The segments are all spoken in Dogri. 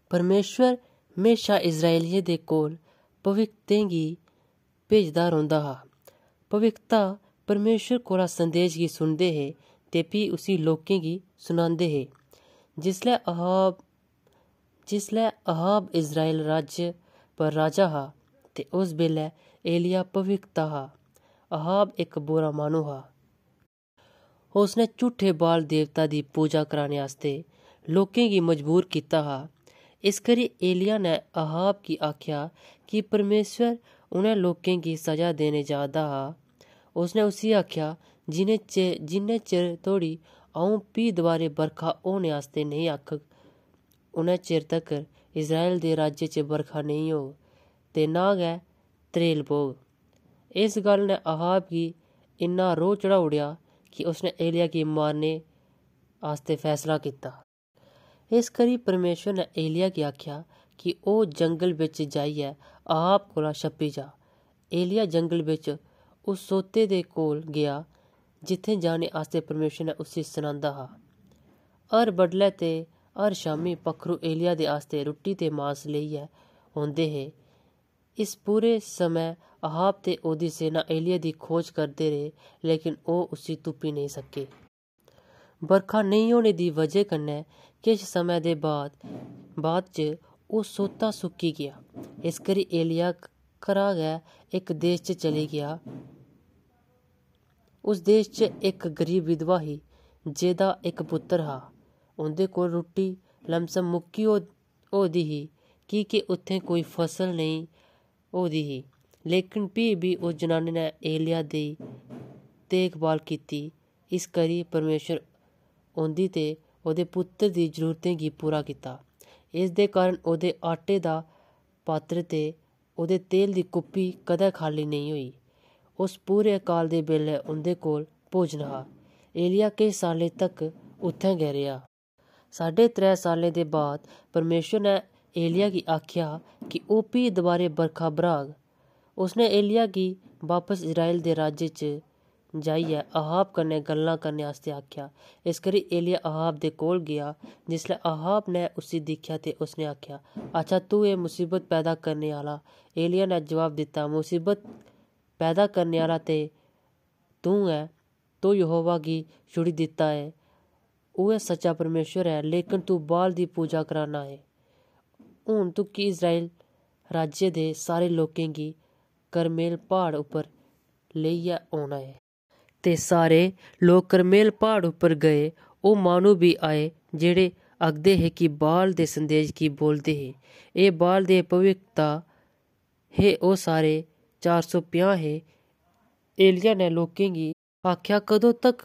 परमेश्वर म्हेशा इस्राएलियें दे कोल भविक्तें गी भेजदा रौंह्दा हा। भविक्ता परमेश्वर कोला संदेश गी सुनदे हे ते फ्ही उसी लोकें गी सनांदे हे। जिसलै अहाब इस्राएल राज्य पर राजा हा ते उस बेल्लै एलिय्याह भविक्ता हा। अहाब इक बुरा माह्नू हा। उसने झूठे बाल देवता दी पूजा कराने आस्तै लोकें गी मजबूर कीता हा। इस करी एलिय्याह ने अहाब गी आखेआ कि परमेश्वर उ'नें लोकें गी सजा देने जा दा हा। उसने उसी आखेआ, जिन्ने चिर धोड़ी अ'ऊं फ्ही दोबारे बरखा होने आस्तै नेईं आखग, उन्ने चिर तक्कर इस्राएल दे राज्य च बरखा नेईं होग ते ना गै त्रेल पौग। इस गल्ल ने अहाब गी इन्ना रोह् चढ़ाई ओड़ेआ कि उसने एलिय्याह गी मारने आस्तै फैसला कीता। इस करी परमेश्वर ने एलिय्याह गी आखेआ कि ओह् जंगल बिच जाइयै अहाब कोला छप्पी जा। एलिय्याह जंगल बिच उस सोते दे कोल गेआ जित्थै जाने आस्तै परमेश्वर ने उसी सनांदा हा। हर बडलै ते हर शामीं पक्खरू एलिय्याह दे आस्तै रुट्टी ते मांस लेइयै औंदे हे। इस पूरे समें अहाब ते ओह्दी सेना एलिय्याह दी खोज करदे रेह्, लेकिन ओह् उसी तुप्पी नेईं सके। बरखा नेईं होने दी वजह कन्नै किश समें दे बाद च ओह् सोता सुक्की गेआ। इस करी एलिय्याह घरा गै इक देस च चली गेआ। उस देस च इक गरीब विधवा ही जेह्दा इक पुत्तर हा। उं'दे कोल रुट्टी लमसम मुक्की होदी ही की के उत्थै कोई फसल नेईं होदी ही। लेकिन फ्ही बी उस जनानी ने एलिय्याह दी देखभाल कीती। इस करी परमेश्वर उं'दी ते ओह्दे पुत्तर दी जरूरतें गी पूरा कीता। इस दे कारण ओह्दे आटे दा पात्तर ते ओह्दे तेल दी कुप्पी कदें खाली नेईं होई। उस पूरे अकाल दे बेल्लै उं'दे कोल भोजन हा। एलिय्याह किश साल्लें तक उत्थै गै रेहा। 3.5 साल्लें दे बाद परमेश्वर ने एलिय्याह गी आखेआ कि ओह् फ्ही दोबारे बरखा बरहाग। उसने एलिय्याह गी बापस इस्राएल दे राज्य च जाइयै अहाब कन्नै गल्लां करने आस्तै आखेआ। इस करी एलिय्याह अहाब दे कोल गेआ। जिसलै अहाब ने उसी दिक्खेआ ते उसने आखेआ, अच्छा तू एह् मुसीबत पैदा करने आह्ला। एलिय्याह ने जवाब दित्ता, मुसीबत पैदा करने आह्ला ते तूं ऐ। तूं यहोवा गी छुड़ी दित्ता ऐ, उ'ऐ सच्चा परमेश्वर ऐ, लेकिन तू बाल दी पूजा कराना ऐ। हून तुकी इस्राएल राज्य दे सारे लोकें गी करमेल प्हाड़ उप्पर लेइयै औना ऐ। ते सारे लोक करमेल प्हाड़ उप्पर गए। ओह् माह्नू बी आए जेह्ड़े आखदे हे कि बाल दे संदेश गी बोलदे हे। एह् बाल दे भविक्ता हे। ओह् सारे 450 हे। एलिय्याह ने लोकें गी आखेआ, कदों तक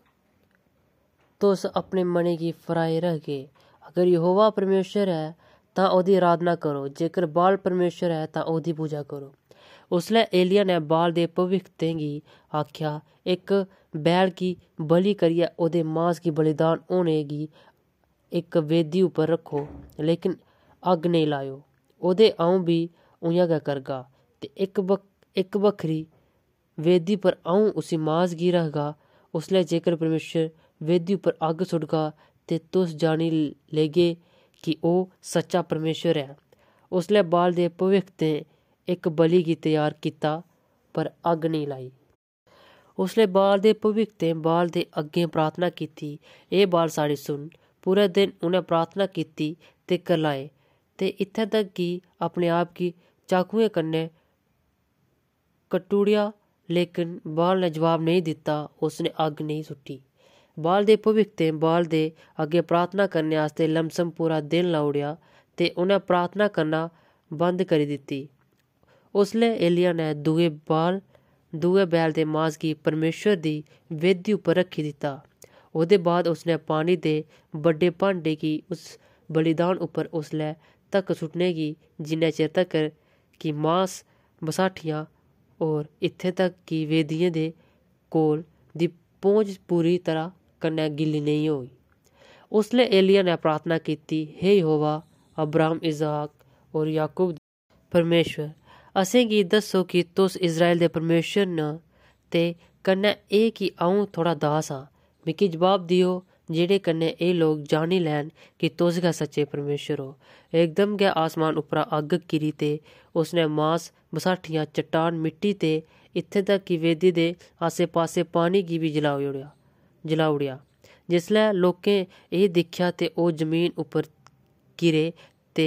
तुस अपने मनै गी फराए रखगे? अगर यहोवा परमेश्वर ऐ तां ओह्दी अराधना करो, जेकर बाल परमेश्वर ऐ तां ओह्दी पूजा करो। उसलै एलिय्याह ने बाल दे भविक्तें गी आखेआ, इक बैल गी बलि करियै ओह्दे मांस गी बलिदान होने गी इक वेदी उप्पर रक्खो, लेकिन अग्ग नेईं लाएओ। ओह्दे अ'ऊं बी उ'आं गै करगा ते इक बक्खरी वेदी पर अ'ऊं उसी मांस गी रखगा। उसलै जेकर परमेश्वर वेदी उप्पर अग्ग सुट्टगा ते तुस जानी लेगे कि ओह् सच्चा परमेश्वर ऐ। उसलै बाल दे भविक्तें इक बलि गी त्यार कीता पर अग्ग नेईं लाई। उसलै बाल दे भविक्तें बाल दे अग्गें प्रार्थना कीती, एह् बाल साढ़ी सुन। पूरे दिन उ'नें प्रार्थना कीती ते करलाए ते इत्थै तक कि अपने आप गी चाकुएं कन्नै कट्टी ओड़ेआ, लेकिन बाल ने जवाब नेईं दित्ता। उसने अग्ग नेईं सुट्टी। बाल दे भविक्तें बाल दे अग्गें प्रार्थना करने आस्तै लमसम पूरा दिन लाई ओड़ेआ ते उ'नें प्रार्थना करना बंद करी दित्ती। उसलै एलिय्याह ने दुए बैल दे मांस गी परमेश्वर दी वेदी उप्पर रक्खी दित्ता। ओह्दे बाद उसने पानी दे बड्डे भांडे गी उस बलिदान उप्पर उसलै तक सुट्टने गी जिन्ने चिर तक्कर कि मांस बसाठियां होर इत्थै तक कि वेदियें दे कोल दी पौंछ पूरी तरह कन्नै गिल्ली नेईं होई। उसलै एलिय्याह ने प्रार्थना कीती, हे यहोवा अब्राहम, इसहाक होर याकूब दे परमेश्वर, असें गी दस्सो कि तुस इस्राएल दे परमेश्वर न ते कन्नै एह् कि अ'ऊं थुआढ़ा दास आं। मिगी जवाब देओ जेह्दे कन्नै एह् लोग जानी लैन कि तुस गै सच्चे परमेश्वर हो। एकदम गै आसमान उप्परा अग्ग गिरी ते उसने मांस बसाठियां चट्टान मिट्टी ते इत्थें तक कि वेदी दे आसे पासे पानी गी बी जलाई ओड़ेआ। जिसलै लोकें एह् दिक्खेआ ते ओह् जमीन उप्पर गिरे ते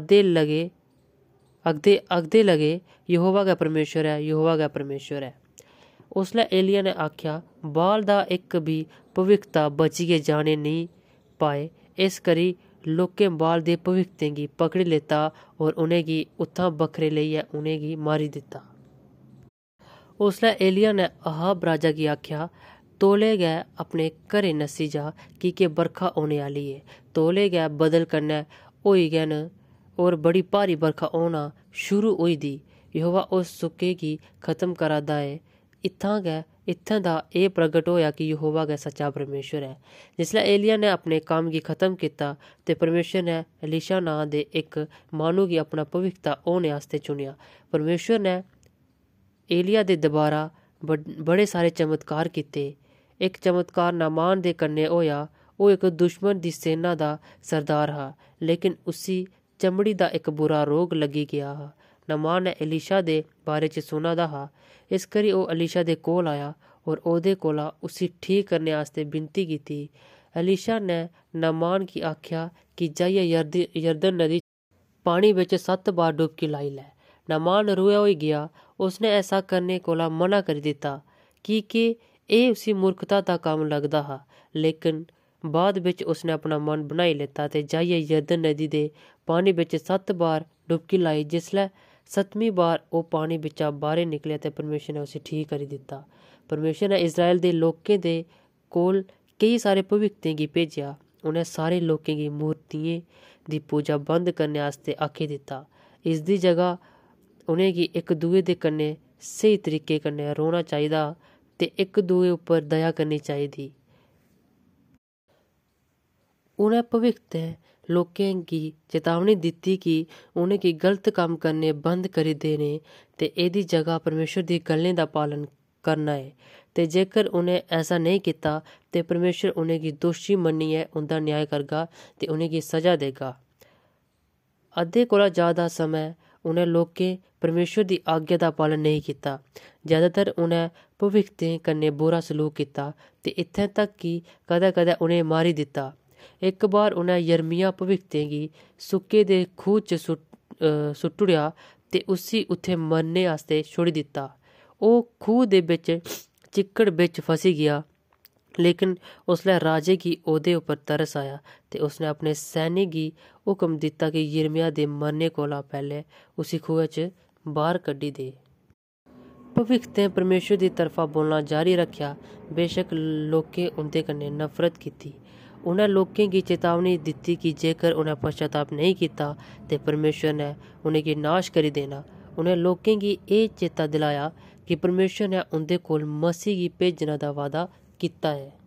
आखदे लगे यहोवा गै परमेश्वर ऐ, यहोवा गै परमेश्वर ऐ। उसलै एलिय्याह ने आखेआ, बाल दा इक बी भविखता बचियै जाने नेईं पाए। इस करी लोकें बाल दे भविखतें गी पकड़ी लैता होर उ'नेंगी उत्थां बक्खरे लेइयै उ'नेंगी मारी दित्ता। उसलै एलिय्याह ने अहाब राजा गी आखेआ, तौले गै अपने घरै नस्सी जा, की के बरखा होने आह्ली ऐ। तौले गै बदल कन्नै होई गै न होर बड़ी भारी बरखा होना शुरू होई दी। यहोवा उस सुक्के गी खत्म करा दा ऐ। इत्थें दा एह् प्रगट होएआ कि यहोवा गै सच्चा परमेश्वर ऐ। जिसलै एलिय्याह ने अपने कम्म गी खत्म कीता ते परमेश्वर ने एलीशा नांऽ दे इक माह्नू गी अपना भविखता होने आस्तै चुनेआ। परमेश्वर ने एलिय्याह दे दबारा बड़े सारे चमत्कार कीते। इक चमत्कार नामान दे कन्नै होएआ। ओह् इक दुश्मन दी सेना दा सरदार हा, लेकिन उसी चमड़ी दा इक बुरा रोग लग्गी गेआ हा। नामान ने एलीशा दे बारे च सुना दा हा, इस करी ओह् एलीशा दे कोल आया होर ओह्दे कोला उसी ठीक करने आस्तै विनती कीती। एलीशा ने नामान गी आखेआ कि जाइयै यरदन नदी पानी बिच 7 बार डुबकी लाई लै। नामान रोया होई गेआ। उसने ऐसा करने कोला मना करी दित्ता, की के एह् उसी मूर्खता दा कम्म लगदा हा। लेकिन बाद बिच उसने अपना मन बनाई लैता ते जाइयै यरदन नदी दे पानी बिच 7 बार डुबकी लाई। जिसलै 7मीं बार ओह् पानी बिच्चा बाह्रै निकलेआ ते परमेश्वर ने उसी ठीक करी दित्ता। परमेश्वर ने इस्राएल दे लोकें दे कोल केई सारे भविखतें गी भेजेआ। उ'नें सारे लोकें गी मूर्तियें दी पूजा बंद करने आस्तै आखी दित्ता। इसदी जगह उ'नेंगी इक दुए दे कन्नै स्हेई तरीके कन्नै रौह्ना चाहिदा ते इक दुए उप्पर दया करनी चाहिदी। उ'नें भविखतें लोकें गी चेतावनी दित्ती कि उ'नेंगी गलत कम्म करने बंद करी देने ते एह्दी जगह परमेश्वर दी गल्लें दा पालन करना ऐ। ते जेकर उ'नें ऐसा नेईं कीता ते परमेश्वर उ'नेंगी दोशी मन्नियै उं'दा न्याय करगा ते उ'नेंगी सजा देगा। अद्धे कोला ज़्यादा समें उ'नें लोकें परमेश्वर दी आज्ञा दा पालन नेईं कीता। ज़्यादातर उ'नें भविखतें कन्नै बुरा सलूक कीता ते इत्थें तक कि कदें कदें उ'नेंगी मारी दित्ता। इक बार उ'नें यिर्मयाह भविखतें गी सुक्के दे खूह् च सुट्टुड़ेआ ते उसी उत्थें मरने आस्तै छोड़ी दित्ता। ओह् खूह् दे बिच चिक्कड़ बिच फसी गेआ। लेकिन उसलै राजे गी ओह्दे उप्पर तरस आया ते उसने अपने सैनिक गी हुक्म दित्ता कि यिर्मयाह दे मरने कोला पैह्लें उसी खूह् च बाह्र कड्ढी दे। भविखतें परमेश्वर दी तरफा बोलना जारी रक्खेआ। बेशक लोकें उं'दे कन्नै नफरत कीती। उ'नें लोकें गी चेतावनी दित्ती कि जेकर उ'नें पश्चाताप नेईं कीता ते परमेश्वर ने उ'नेंगी नाश करी देना। उ'नें लोकें गी एह् चेता दिलाया कि परमेश्वर ने उं'दे कोल मसीह गी भेजने दा वादा कीता ऐ।